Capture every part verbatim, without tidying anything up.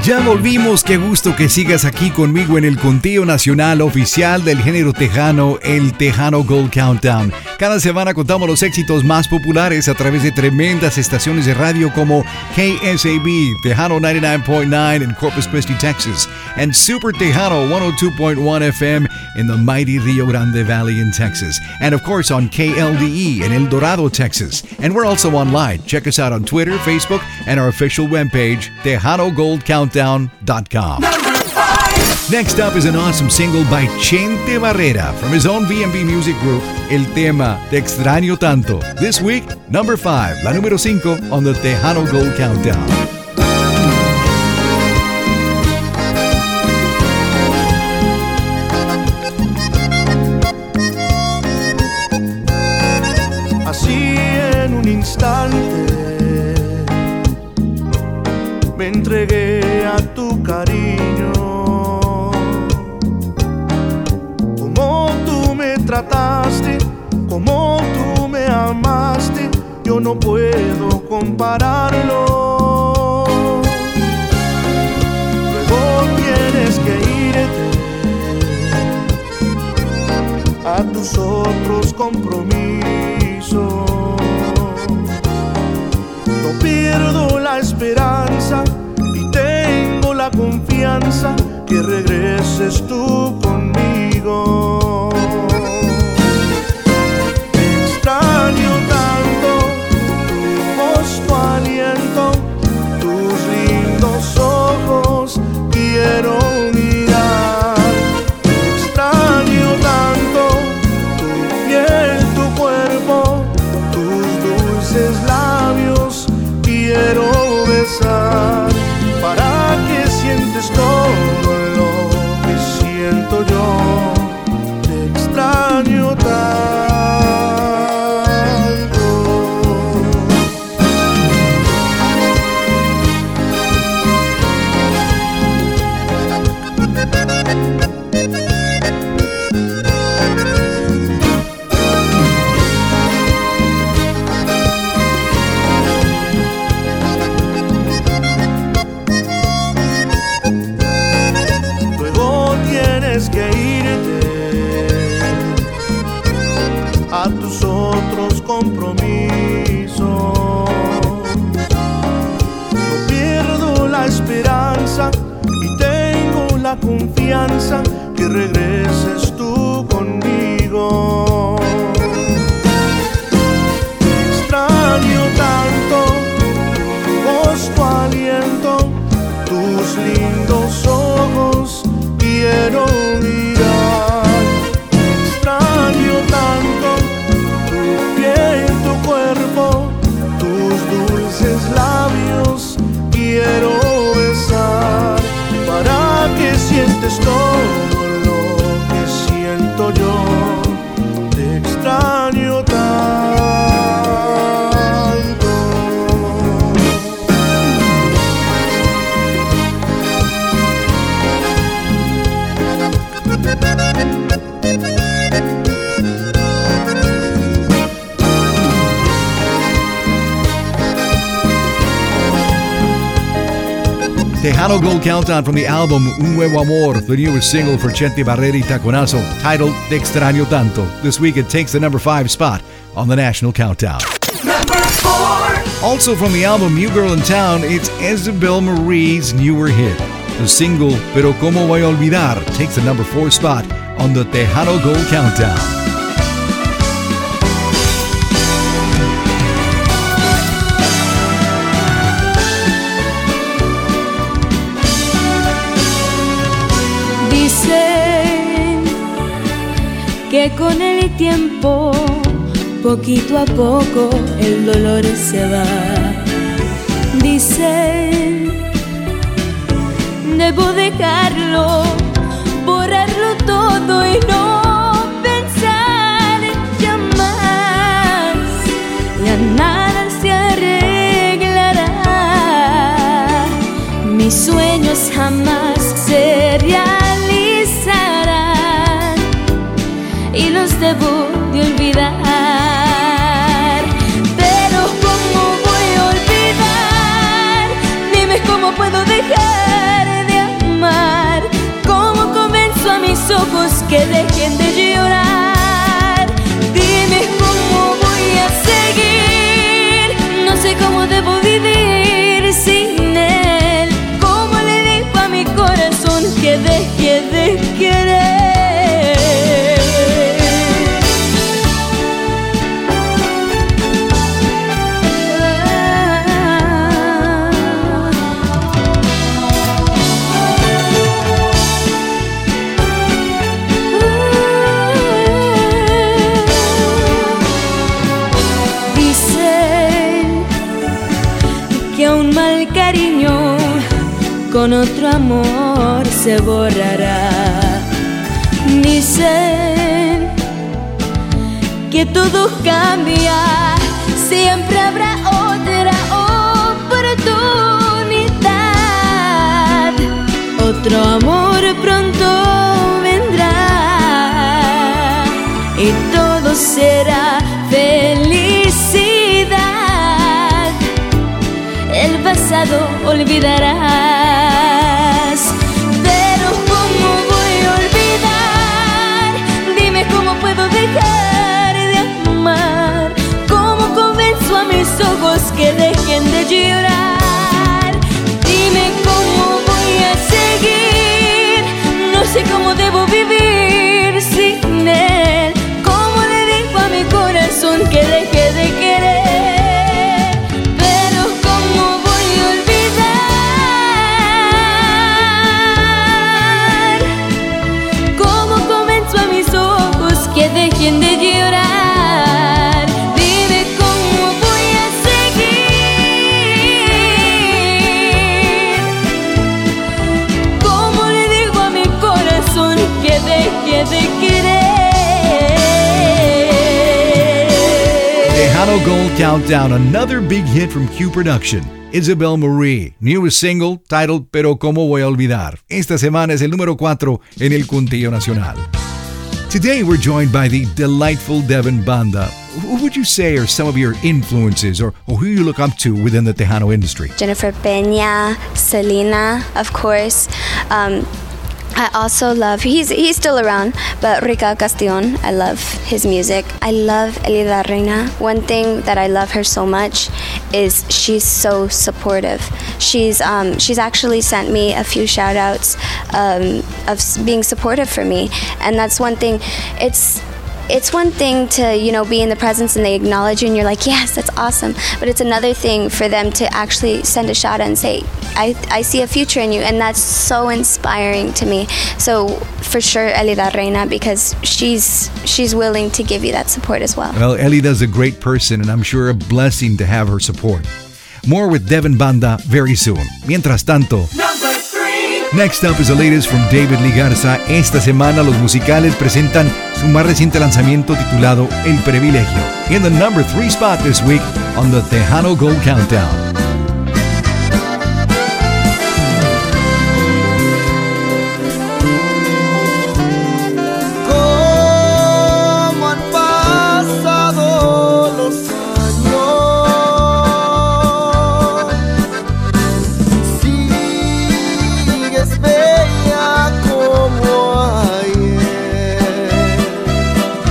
Ya volvimos, qué gusto que sigas aquí conmigo en el conteo nacional oficial del género tejano, el Tejano Gold Countdown. Cada semana contamos los éxitos más populares a través de tremendas estaciones de radio como K S A B, Tejano noventa y nueve punto nueve in Corpus Christi, Texas, and Super Tejano ciento dos point uno F M in the mighty Rio Grande Valley in Texas, and of course on K L D E in El Dorado, Texas. And we're also online. Check us out on Twitter, Facebook, and our official webpage, Tejano Gold Countdown dot com. Next up is an awesome single by Chente Barrera from his own B and B Music Group, el tema Te Extraño Tanto. This week, number five, la número cinco on the Tejano Gold Countdown. Así en un instante me entregué a tu cariño. Como tú me trataste, como tú me amaste, yo no puedo compararlo. Luego tienes que irte a tus otros compromisos. No pierdo la esperanza y tengo la confianza que regreses tú conmigo. Te extraño tanto, tu voz, tu aliento, tus lindos ojos, quiero mirar. Te extraño tanto, tu piel, tu cuerpo, tus dulces labios, quiero besar, para que sientes todo lo que siento yo. Te extraño tanto. Que irte a tus otros compromisos. No pierdo la esperanza y tengo la confianza que regreses tú conmigo. Te extraño tanto, tu voz, tu aliento, tus lindos ojos, quiero mirar. Te extraño tanto, tu piel, tu cuerpo, tus dulces labios, quiero besar, para que sientes todo lo que siento yo. Te extraño tanto. Tejano Gold Countdown from the album Un Nuevo Amor, the newest single for Chente Barrera y Taconazo, titled Te Extraño Tanto. This week it takes the number five spot on the national countdown. Number four. Also from the album New Girl in Town, it's Isabel Marie's newer hit. The single Pero Como Voy a Olvidar takes the number four spot on the Tejano Gold Countdown. Dicen que con el tiempo, poquito a poco, el dolor se va. Dicen, debo dejarlo, borrarlo todo y no pensar ya más. Ya nada se arreglará, mis sueños jamás se realizarán y los debo de olvidar. Pero ¿cómo voy a olvidar? Dime cómo puedo dejar debo vivir sin él. ¿Cómo le digo a mi corazón que deje de querer? Con otro amor se borrará. Dicen que todo cambia, siempre habrá otra oportunidad. Otro amor pronto vendrá y todo será felicidad. El pasado olvidarás. Pero ¿cómo voy a olvidar? Dime cómo puedo dejar de amar. ¿Cómo convenzo a mis ojos que dejen de llorar? Dime cómo voy a seguir. No sé cómo debo vivir sin él. ¿Cómo le digo a mi corazón que deje de querer? Dejen de llorar. Dime cómo voy a seguir. ¿Cómo le digo a mi corazón que deje de querer? Tejano Gold Countdown, another big hit from Q Production. Isabel Marie, newest single titled Pero Cómo Voy a Olvidar. Esta semana es el número cuatro en el Contillo Nacional. Today we're joined by the delightful Devin Banda. Who would you say are some of your influences or, or who you look up to within the Tejano industry? Jennifer Peña, Selena, of course. Um, I also love, he's he's still around, but Rica Castillon, I love his music. I love Elida Reina. One thing that I love her so much is she's so supportive. She's um, she's actually sent me a few shout outs um, of being supportive for me. And that's one thing, it's It's one thing to, you know, be in the presence and they acknowledge you and you're like, yes, that's awesome. But it's another thing for them to actually send a shout out and say, I, I see a future in you. And that's so inspiring to me. So for sure, Elida Reina, because she's she's willing to give you that support as well. Well, Elida's a great person and I'm sure a blessing to have her support. More with Devin Banda very soon. Mientras tanto... Next up is the latest from David Lee Garza. Esta semana los musicales presentan su más reciente lanzamiento titulado El Privilegio. In the number three spot this week on the Tejano Gold Countdown.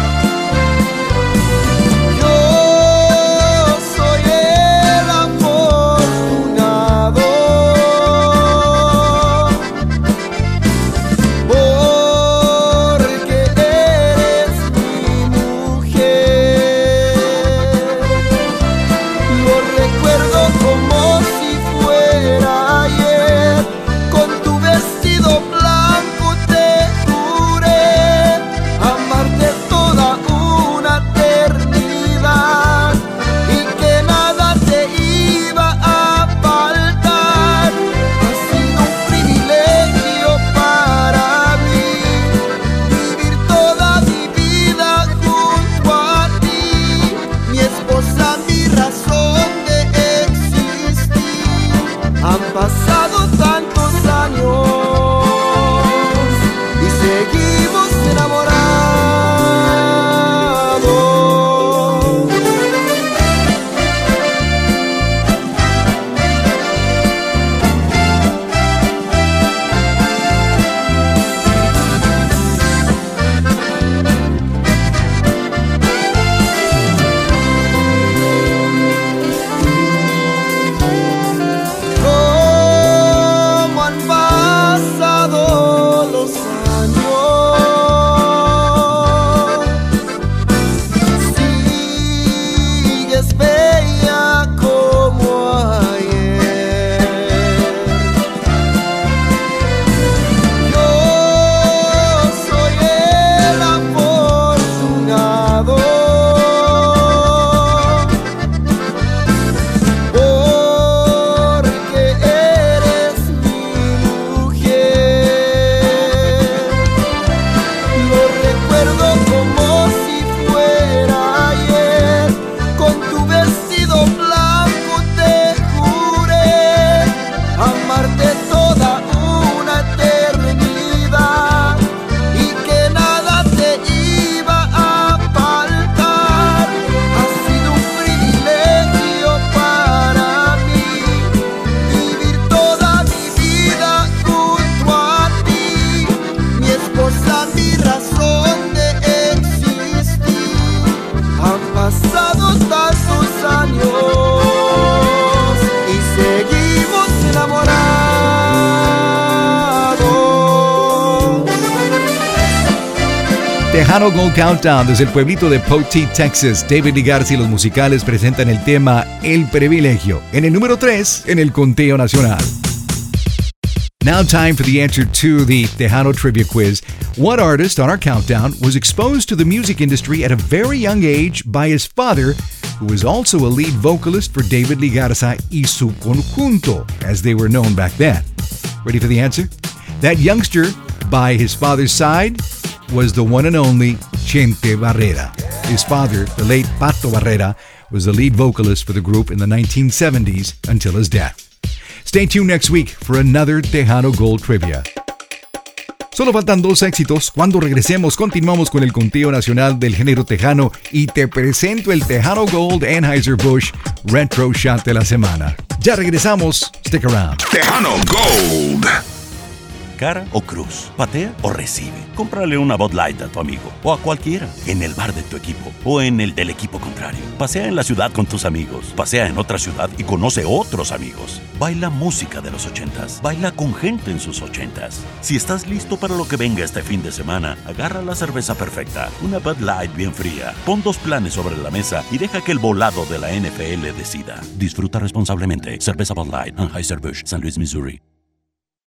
Yo soy el amor. Tejano Gold Countdown desde el pueblito de Poteet, Texas. David Lee Garza y los musicales presentan el tema El Privilegio en el número tres en el conteo nacional. Now time for the answer to the Tejano Trivia Quiz. What artist on our countdown was exposed to the music industry at a very young age by his father, who was also a lead vocalist for David Lee Garza y su conjunto, as they were known back then? Ready for the answer? That youngster, by his father's side, was the one and only Chente Barrera. His father, the late Pato Barrera, was the lead vocalist for the group in the nineteen seventies until his death. Stay tuned next week for another Tejano Gold Trivia. Solo faltan dos éxitos. Cuando regresemos, continuamos con el conteo nacional del género tejano y te presento el Tejano Gold Anheuser-Busch Retro Shot de la semana. Ya regresamos. Stick around. Tejano Gold. Cara o cruz, patea o recibe. Cómprale una Bud Light a tu amigo o a cualquiera, en el bar de tu equipo o en el del equipo contrario. Pasea en la ciudad con tus amigos, pasea en otra ciudad y conoce otros amigos. Baila música de los ochentas, baila con gente en sus ochentas. Si estás listo para lo que venga este fin de semana, agarra la cerveza perfecta, una Bud Light bien fría, pon dos planes sobre la mesa y deja que el volado de la N F L decida. Disfruta responsablemente. Cerveza Bud Light, Anheuser-Busch, San Luis, Missouri.